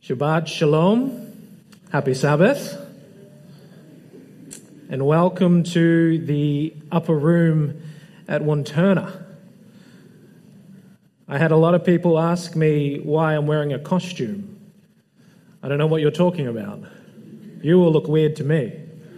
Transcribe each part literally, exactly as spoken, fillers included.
Shabbat Shalom, Happy Sabbath, and welcome to the upper room at Wanturna. I had a lot of people ask me why I'm wearing a costume. I don't know what you're talking about. You will look weird to me.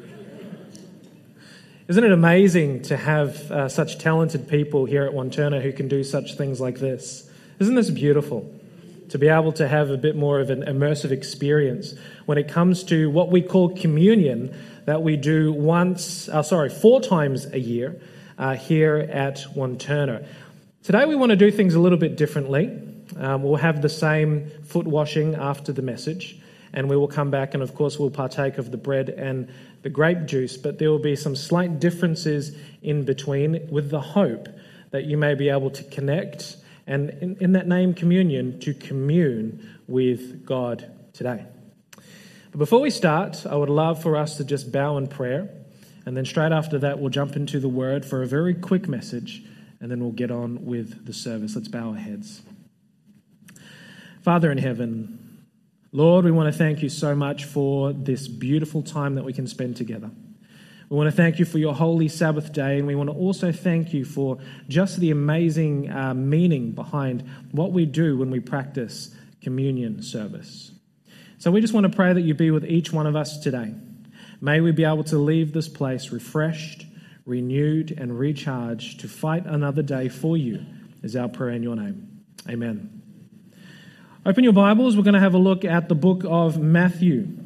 Isn't it amazing to have uh, such talented people here at Wanturna who can do such things like this? Isn't this beautiful? To be able to have a bit more of an immersive experience when it comes to what we call communion that we do once, uh, sorry, four times a year uh, here at Wanturna. Today we want to do things a little bit differently. Um, we'll have the same foot washing after the message, and we will come back and of course we'll partake of the bread and the grape juice, but there will be some slight differences in between with the hope that you may be able to connect and in, in that name, communion, to commune with God today. But before we start, I would love for us to just bow in prayer, and then straight after that, we'll jump into the Word for a very quick message, and then we'll get on with the service. Let's bow our heads. Father in heaven, Lord, we want to thank you so much for this beautiful time that we can spend together. We want to thank you for your holy Sabbath day, and we want to also thank you for just the amazing uh, meaning behind what we do when we practice communion service. So we just want to pray that you be with each one of us today. May we be able to leave this place refreshed, renewed, and recharged to fight another day for you, is our prayer in your name. Amen. Open your Bibles. We're going to have a look at the book of Matthew.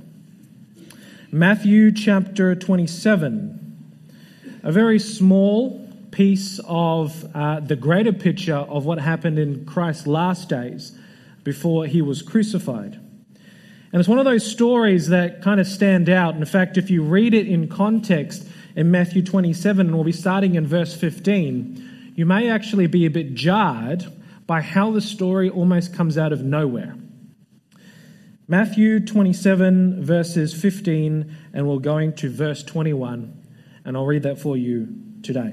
Matthew chapter twenty-seven, a very small piece of uh, the greater picture of what happened in Christ's last days before he was crucified. And it's one of those stories that kind of stand out. In fact, if you read it in context in Matthew twenty-seven, and we'll be starting in verse fifteen, you may actually be a bit jarred by how the story almost comes out of nowhere. Matthew twenty-seven, verses fifteen, and we're going to verse twenty-one, and I'll read that for you today.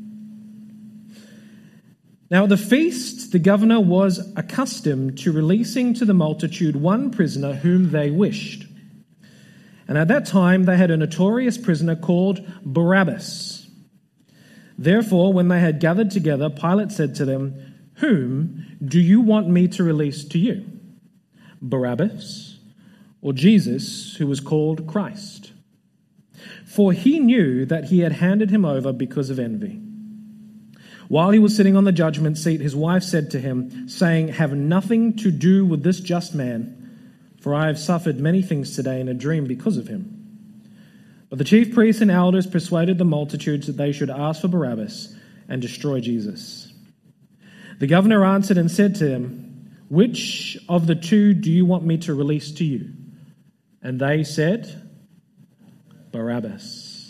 Now at the feast, the governor was accustomed to releasing to the multitude one prisoner whom they wished. And at that time they had a notorious prisoner called Barabbas. Therefore, when they had gathered together, Pilate said to them, "Whom do you want me to release to you? Barabbas, or Jesus, who was called Christ?" For he knew that he had handed him over because of envy. While he was sitting on the judgment seat, his wife said to him, saying, "Have nothing to do with this just man, for I have suffered many things today in a dream because of him." But the chief priests and elders persuaded the multitudes that they should ask for Barabbas and destroy Jesus. The governor answered and said to him, "Which of the two do you want me to release to you?" And they said, "Barabbas."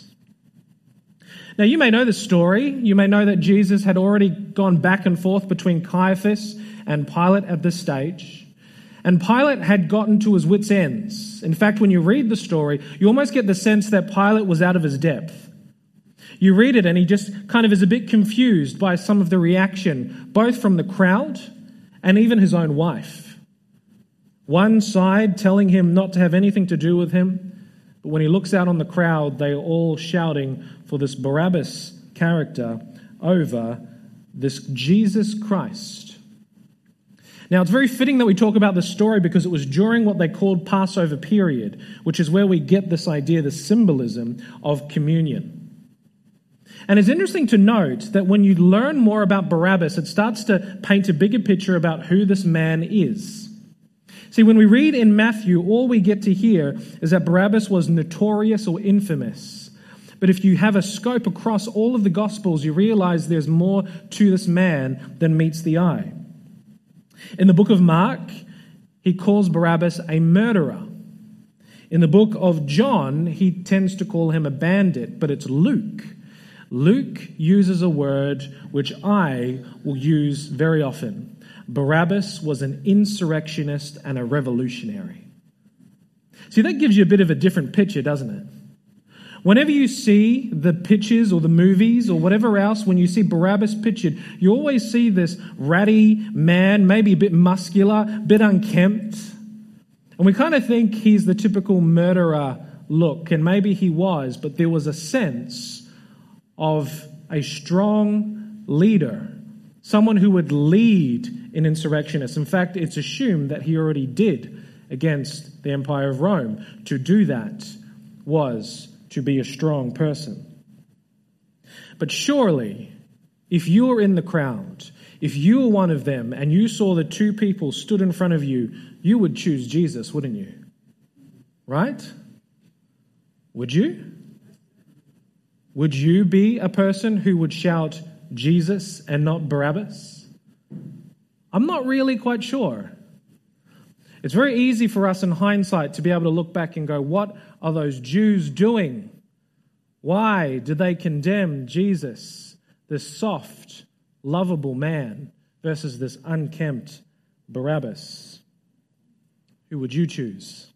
Now you may know the story. You may know that Jesus had already gone back and forth between Caiaphas and Pilate at this stage. And Pilate had gotten to his wits' ends. In fact, when you read the story, you almost get the sense that Pilate was out of his depth. You read it and he just kind of is a bit confused by some of the reaction, both from the crowd and even his own wife. One side telling him not to have anything to do with him, but when he looks out on the crowd, they are all shouting for this Barabbas character over this Jesus Christ. Now, it's very fitting that we talk about this story because it was during what they called Passover period, which is where we get this idea, the symbolism of communion. And it's interesting to note that when you learn more about Barabbas, it starts to paint a bigger picture about who this man is. See, when we read in Matthew, all we get to hear is that Barabbas was notorious or infamous. But if you have a scope across all of the Gospels, you realize there's more to this man than meets the eye. In the book of Mark, he calls Barabbas a murderer. In the book of John, he tends to call him a bandit, but it's Luke. Luke uses a word which I will use very often. Barabbas was an insurrectionist and a revolutionary. See, that gives you a bit of a different picture, doesn't it? Whenever you see the pictures or the movies or whatever else, when you see Barabbas pictured, you always see this ratty man, maybe a bit muscular, a bit unkempt. And we kind of think he's the typical murderer look, and maybe he was, but there was a sense of a strong leader, someone who would lead an insurrectionist. In fact, it's assumed that he already did against the Empire of Rome. To do that was to be a strong person. But surely, if you were in the crowd, if you were one of them and you saw the two people stood in front of you, you would choose Jesus, wouldn't you? Right? Would you? Would you be a person who would shout Jesus and not Barabbas? I'm not really quite sure. It's very easy for us in hindsight to be able to look back and go, what are those Jews doing? Why did they condemn Jesus, this soft, lovable man, versus this unkempt Barabbas? Who would you choose?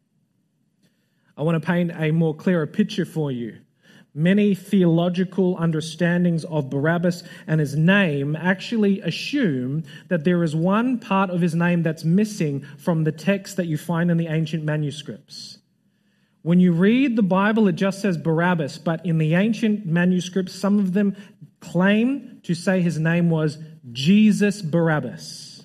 I want to paint a more clearer picture for you. Many theological understandings of Barabbas and his name actually assume that there is one part of his name that's missing from the text that you find in the ancient manuscripts. When you read the Bible, it just says Barabbas, but in the ancient manuscripts, some of them claim to say his name was Jesus Barabbas.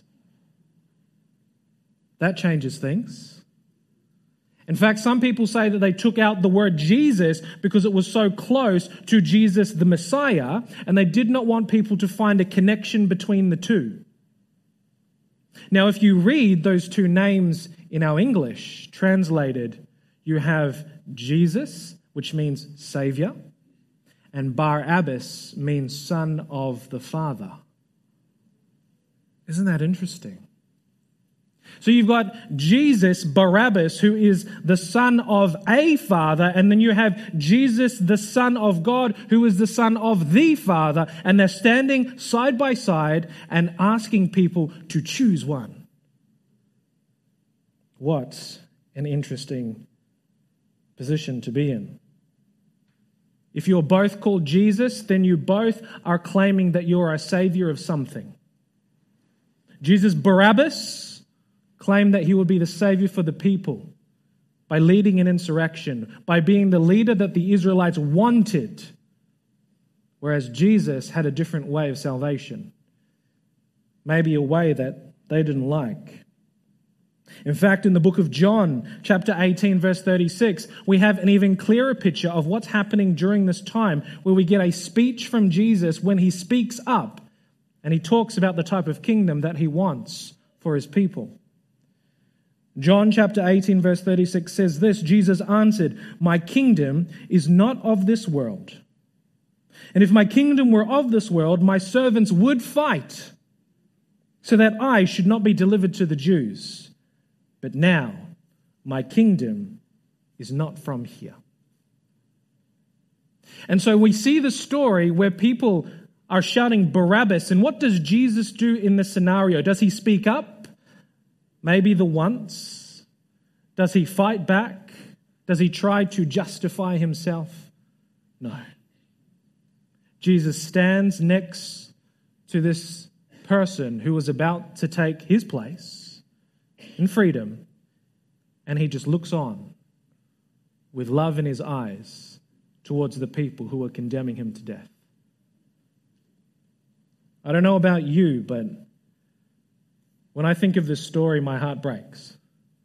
That changes things. In fact, some people say that they took out the word Jesus because it was so close to Jesus the Messiah, and they did not want people to find a connection between the two. Now, if you read those two names in our English translated, you have Jesus, which means Savior, and Barabbas means son of the Father. Isn't that interesting? So you've got Jesus, Barabbas, who is the son of a father, and then you have Jesus, the Son of God, who is the son of the Father, and they're standing side by side and asking people to choose one. What an interesting position to be in. If you're both called Jesus, then you both are claiming that you're a savior of something. Jesus Barabbas claimed that he would be the savior for the people by leading an insurrection, by being the leader that the Israelites wanted, whereas Jesus had a different way of salvation, maybe a way that they didn't like. In fact, in the book of John, chapter eighteen, verse thirty-six, we have an even clearer picture of what's happening during this time, where we get a speech from Jesus when he speaks up and he talks about the type of kingdom that he wants for his people. John chapter eighteen, verse thirty-six says this: Jesus answered, "My kingdom is not of this world. And if my kingdom were of this world, my servants would fight, so that I should not be delivered to the Jews. But now my kingdom is not from here." And so we see the story where people are shouting Barabbas. And what does Jesus do in this scenario? Does he speak up? Maybe the once? Does he fight back? Does he try to justify himself? No. Jesus stands next to this person who was about to take his place in freedom, and he just looks on with love in his eyes towards the people who are condemning him to death. I don't know about you, but when I think of this story, my heart breaks.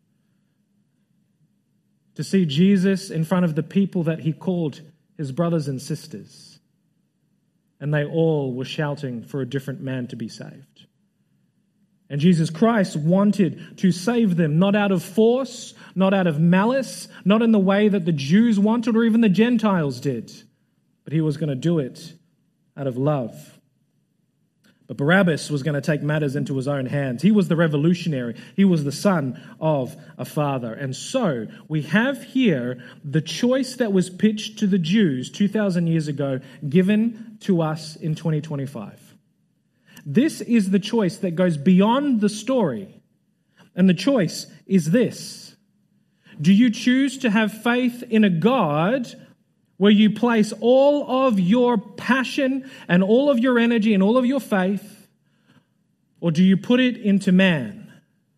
To see Jesus in front of the people that he called his brothers and sisters, and they all were shouting for a different man to be saved. And Jesus Christ wanted to save them, not out of force, not out of malice, not in the way that the Jews wanted or even the Gentiles did, but he was going to do it out of love. But Barabbas was going to take matters into his own hands. He was the revolutionary. He was the son of a father. And so we have here the choice that was pitched to the Jews two thousand years ago, given to us in twenty twenty-five. This is the choice that goes beyond the story. And the choice is this: do you choose to have faith in a God where you place all of your passion and all of your energy and all of your faith, or do you put it into man?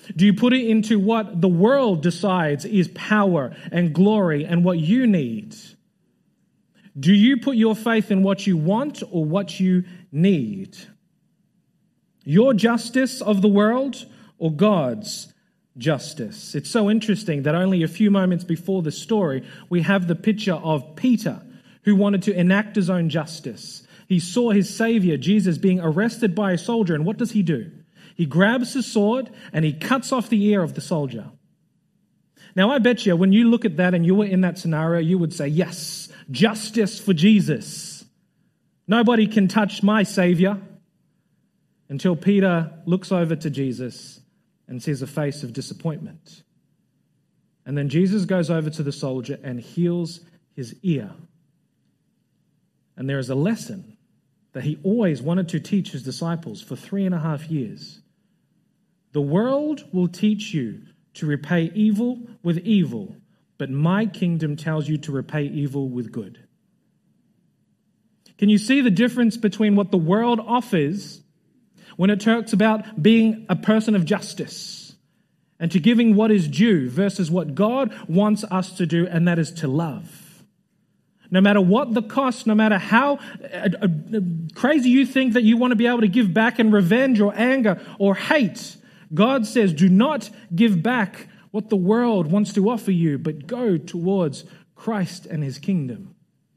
Do you put it into what the world decides is power and glory and what you need? Do you put your faith in what you want or what you need? Your justice of the world or God's justice? It's so interesting that only a few moments before the story, we have the picture of Peter, who wanted to enact his own justice. He saw his Savior, Jesus, being arrested by a soldier, and what does he do? He grabs his sword and he cuts off the ear of the soldier. Now, I bet you, when you look at that and you were in that scenario, you would say, yes, justice for Jesus. Nobody can touch my Savior. Until Peter looks over to Jesus and sees a face of disappointment. And then Jesus goes over to the soldier and heals his ear. And there is a lesson that he always wanted to teach his disciples for three and a half years. The world will teach you to repay evil with evil, but my kingdom tells you to repay evil with good. Can you see the difference between what the world offers when it talks about being a person of justice and to giving what is due versus what God wants us to do, and that is to love? No matter what the cost, no matter how uh, uh, crazy you think that you want to be able to give back in revenge or anger or hate, God says, do not give back what the world wants to offer you, but go towards Christ and his kingdom.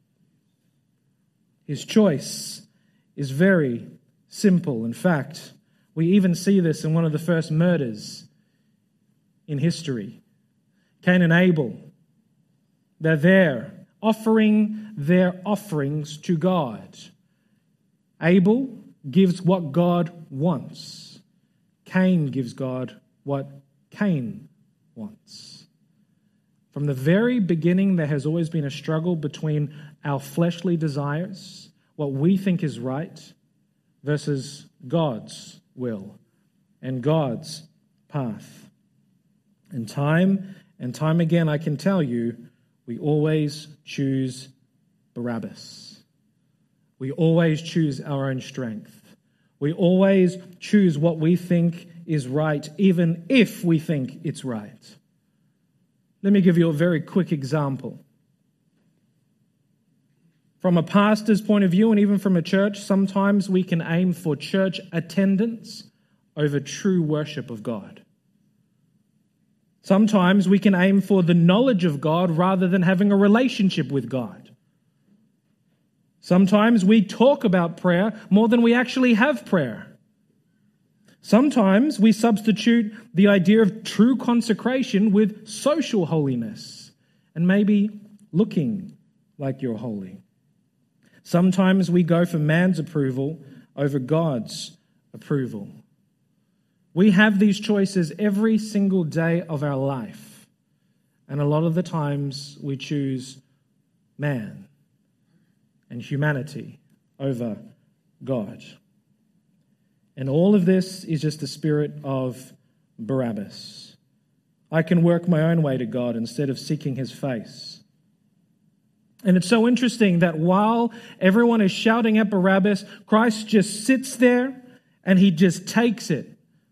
His choice is very simple. In fact, we even see this in one of the first murders in history. Cain and Abel, they're there offering their offerings to God. Abel gives what God wants. Cain gives God what Cain wants. From the very beginning, there has always been a struggle between our fleshly desires, what we think is right, versus God's will and God's path. And time and time again, I can tell you, we always choose Barabbas. We always choose our own strength. We always choose what we think is right, even if we think it's right. Let me give you a very quick example. From a pastor's point of view, and even from a church, sometimes we can aim for church attendance over true worship of God. Sometimes we can aim for the knowledge of God rather than having a relationship with God. Sometimes we talk about prayer more than we actually have prayer. Sometimes we substitute the idea of true consecration with social holiness and maybe looking like you're holy. Sometimes we go for man's approval over God's approval. We have these choices every single day of our life. And a lot of the times we choose man and humanity over God. And all of this is just the spirit of Barabbas. I can work my own way to God instead of seeking his face. And it's so interesting that while everyone is shouting at Barabbas, Christ just sits there and he just takes it.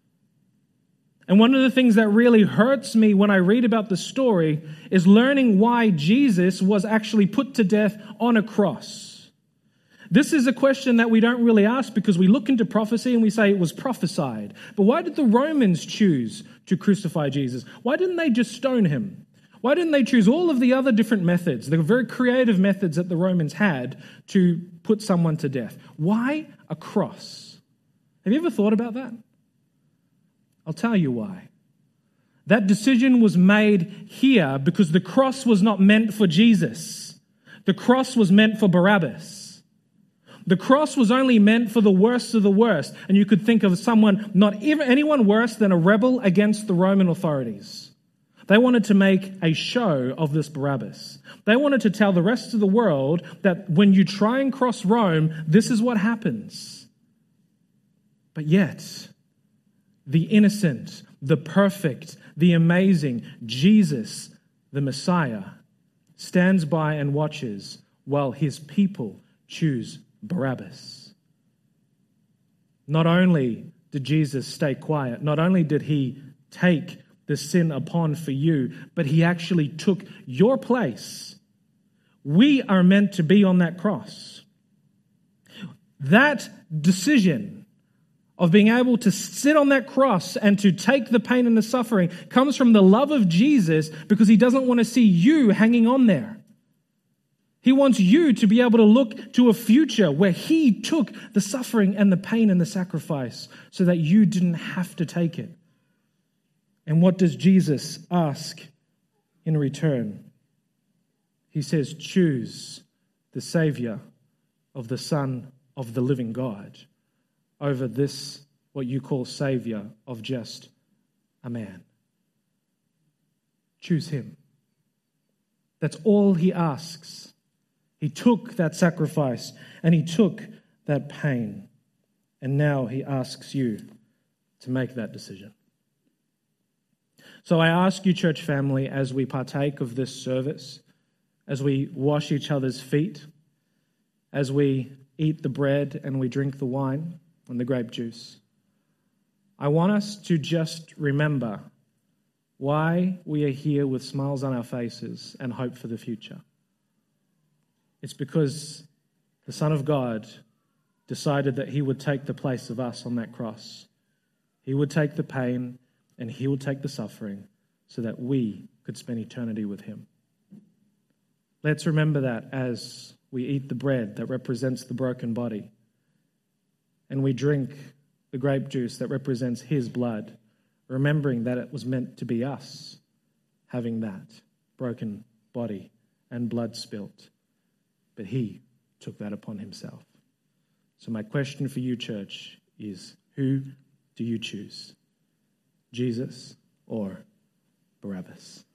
And one of the things that really hurts me when I read about the story is learning why Jesus was actually put to death on a cross. This is a question that we don't really ask because we look into prophecy and we say it was prophesied. But why did the Romans choose to crucify Jesus? Why didn't they just stone him? Why didn't they choose all of the other different methods, the very creative methods that the Romans had to put someone to death? Why a cross? Have you ever thought about that? I'll tell you why. That decision was made here because the cross was not meant for Jesus. The cross was meant for Barabbas. The cross was only meant for the worst of the worst. And you could think of someone, not even anyone worse than a rebel against the Roman authorities. They wanted to make a show of this Barabbas. They wanted to tell the rest of the world that when you try and cross Rome, this is what happens. But yet, the innocent, the perfect, the amazing Jesus, the Messiah, stands by and watches while his people choose Barabbas. Not only did Jesus stay quiet, not only did he take the sin upon for you, but he actually took your place. We are meant to be on that cross. That decision of being able to sit on that cross and to take the pain and the suffering comes from the love of Jesus, because he doesn't want to see you hanging on there. He wants you to be able to look to a future where he took the suffering and the pain and the sacrifice so that you didn't have to take it. And what does Jesus ask in return? He says, choose the Savior of the Son of the living God over this, what you call Savior of just a man. Choose him. That's all he asks. He took that sacrifice and he took that pain. And now he asks you to make that decision. So I ask you, church family, as we partake of this service, as we wash each other's feet, as we eat the bread and we drink the wine and the grape juice, I want us to just remember why we are here with smiles on our faces and hope for the future. It's because the Son of God decided that he would take the place of us on that cross. He would take the pain and he would take the suffering so that we could spend eternity with him. Let's remember that as we eat the bread that represents the broken body, and we drink the grape juice that represents his blood, remembering that it was meant to be us having that broken body and blood spilt. But he took that upon himself. So my question for you, church, is who do you choose? Jesus or Barabbas?